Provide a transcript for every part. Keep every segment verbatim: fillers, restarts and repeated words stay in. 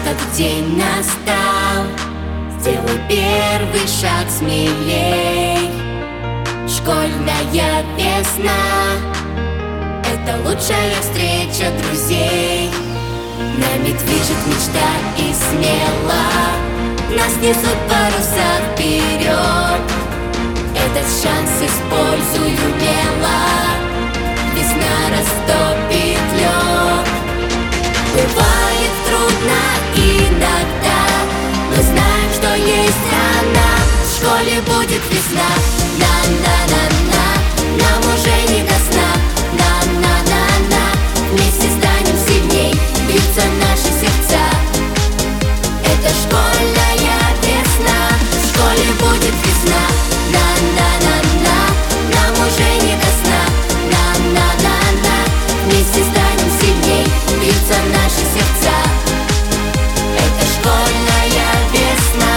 Этот день настал, сделай первый шаг смелей. Школьная весна — это лучшая встреча друзей. Нами движет мечта и смело нас несут паруса вперед. Этот шанс используй умело, весна растопит лед. Бывает трудно иногда, но знаем, что есть она. В школе будет весна. На-на-на-на, нам уже не до сна. На-на-на-на, вместе станем сильней, бьются наши сердца. Это школьная весна. В школе будет весна. На-на-на-на, нам уже не до сна. На-на-на-на, вместе станем сильней, бьются наши сердца. Это школьная весна.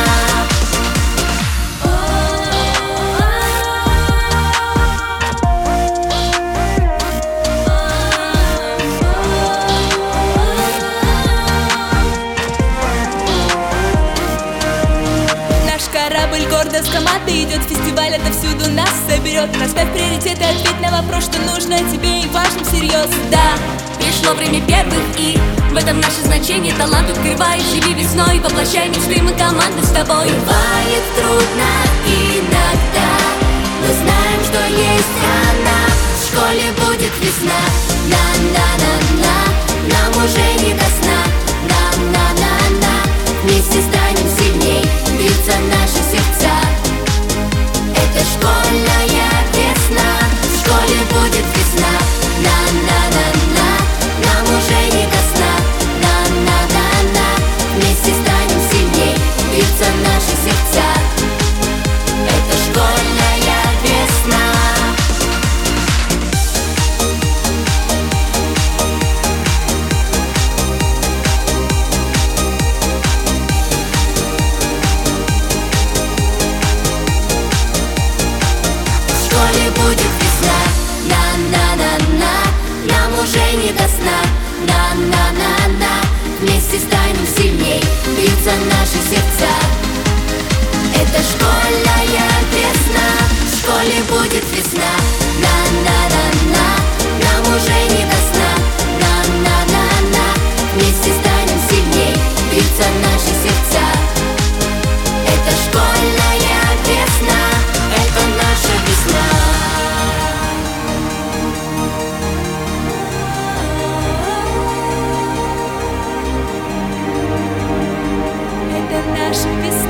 Наш корабль гордо с командой идет в фестиваль, отовсюду нас соберет. Расставь приоритеты, ответь на вопрос, что нужно тебе и важно всерьез. Да, пришло время первых, и в этом наше значение. Талант открывай, живи весной, воплощай мечты, мы команда с тобой. Бывает трудно иногда, но знаем, что есть она. В школе будет весна. На-на-на-на, нам уже не до сна. На-на-на-на, вместе станем сильней, бьются наши сердца. Это школьная весна. В школе будет весна. На-на-на-на, нам уже не до сна. На-на-на-на, вместе станем сильней, бьются наши сердца. Это школьная весна. В школе будет весна. На-на-на-на, нам уже не до сна. На-на-на-на, вместе станем сильней, бьются наши сердца. Это школьная весна. В школе будет весна. На-на-на-на, нам уже не до сна. На-на-на-на, вместе станем сильней, бьются наши сердца. Это школьная весна. Это наша весна. Это наша весна.